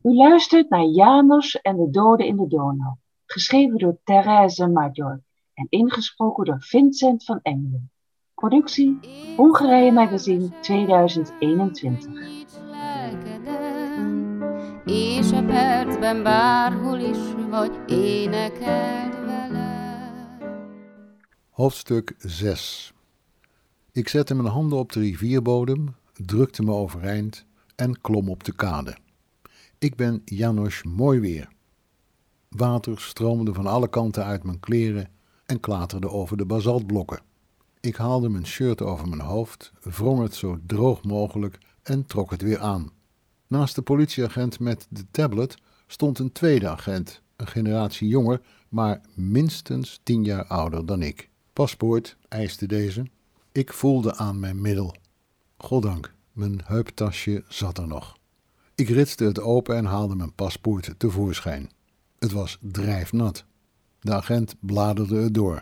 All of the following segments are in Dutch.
U luistert naar Janos en de doden in de Donau, geschreven door Therese Major en ingesproken door Vincent van Engelen. Productie Hongarije Magazine 2021. És a percben bárhol is vagy, énekeld vele. Hoofdstuk 6. Ik zette mijn handen op de rivierbodem, drukte me overeind en klom op de kade. Ik ben Janos Mooiweer. Water stroomde van alle kanten uit mijn kleren en klaterde over de basaltblokken. Ik haalde mijn shirt over mijn hoofd, wrong het zo droog mogelijk en trok het weer aan. Naast de politieagent met de tablet stond een tweede agent, een generatie jonger, maar minstens 10 jaar ouder dan ik. Paspoort, eiste deze. Ik voelde aan mijn middel. Goddank, mijn heuptasje zat er nog. Ik ritste het open en haalde mijn paspoort tevoorschijn. Het was drijfnat. De agent bladerde het door.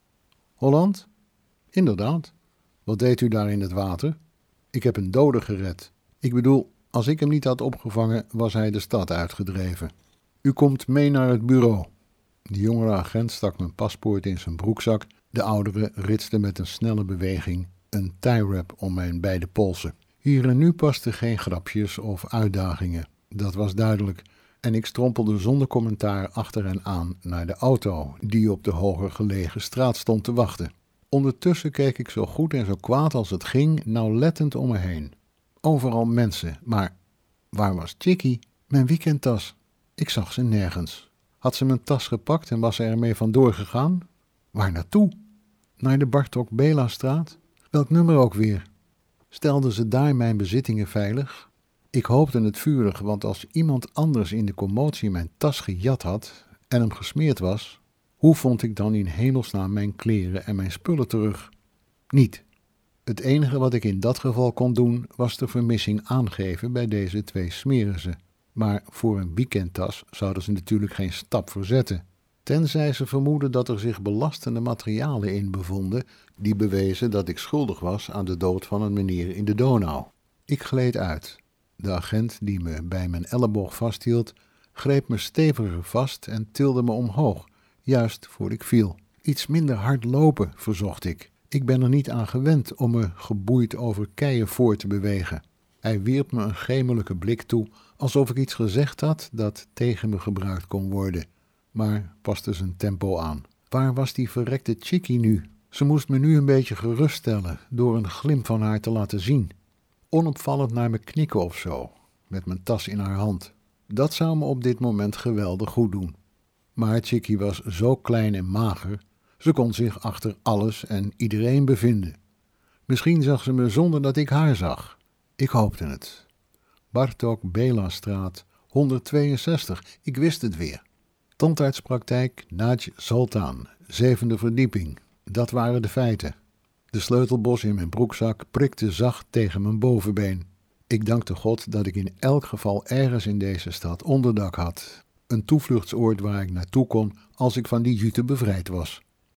Holland? Inderdaad. Wat deed u daar in het water? Ik heb een dode gered. Ik bedoel, als ik hem niet had opgevangen, was hij de stad uitgedreven. U komt mee naar het bureau. De jongere agent stak mijn paspoort in zijn broekzak. De oudere ritste met een snelle beweging een tie-wrap om mijn beide polsen. Hier en nu pasten geen grapjes of uitdagingen. Dat was duidelijk. En ik strompelde zonder commentaar achter hen aan naar de auto die op de hoger gelegen straat stond te wachten. Ondertussen keek ik zo goed en zo kwaad als het ging, nauwlettend om me heen. Overal mensen, maar waar was Chickie? Mijn weekendtas. Ik zag ze nergens. Had ze mijn tas gepakt en was ze ermee vandoor gegaan? Waar naartoe? Naar de Bartok Bela-straat? Welk nummer ook weer? Stelden ze daar mijn bezittingen veilig? Ik hoopte het vurig, want als iemand anders in de commotie mijn tas gejat had en hem gesmeerd was, hoe vond ik dan in hemelsnaam mijn kleren en mijn spullen terug? Niet. Het enige wat ik in dat geval kon doen, was de vermissing aangeven bij deze 2 smerizen. Maar voor een weekendtas zouden ze natuurlijk geen stap verzetten. Tenzij ze vermoeden dat er zich belastende materialen in bevonden, die bewezen dat ik schuldig was aan de dood van een meneer in de Donau. Ik gleed uit. De agent die me bij mijn elleboog vasthield, greep me steviger vast en tilde me omhoog, juist voor ik viel. Iets minder hard lopen, verzocht ik. Ik ben er niet aan gewend om me geboeid over keien voor te bewegen. Hij wierp me een gemelijke blik toe, alsof ik iets gezegd had dat tegen me gebruikt kon worden, maar paste zijn tempo aan. Waar was die verrekte Chickie nu? Ze moest me nu een beetje geruststellen door een glimp van haar te laten zien. Onopvallend naar me knikken of zo, met mijn tas in haar hand. Dat zou me op dit moment geweldig goed doen. Maar Chickie was zo klein en mager, ze kon zich achter alles en iedereen bevinden. Misschien zag ze me zonder dat ik haar zag. Ik hoopte het. Bartok Bela-straat 162, ik wist het weer. Tandartspraktijk Naj Zoltan, 7e verdieping. Dat waren de feiten. De sleutelbos in mijn broekzak prikte zacht tegen mijn bovenbeen. Ik dankte God dat ik in elk geval ergens in deze stad onderdak had. Een toevluchtsoord waar ik naartoe kon als ik van die jute bevrijd was.